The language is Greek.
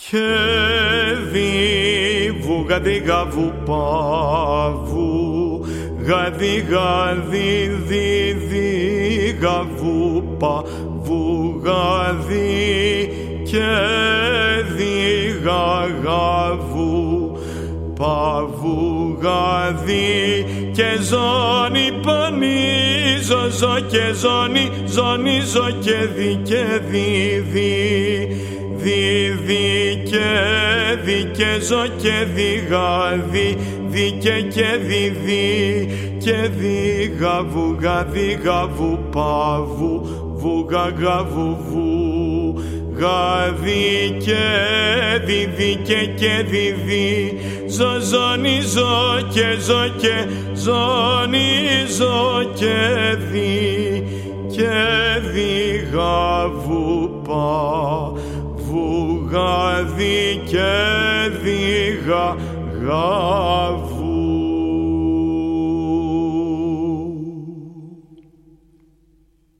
και δι βουγαδίγα βουπαβου γαδί δι δίγα βουπα βουγαδί και δίγα γαβου παβουγαδί και ζώνη πανίζω ζω και ζώνη ζω και δι και ζω και δι και δι γαβουγαδί γαβου παβου βουγαγαβου βου γαδί και δι και δι ζώνη ζω και ζώνη ζω και δι γαβου πα βουγαδί και δι γαβου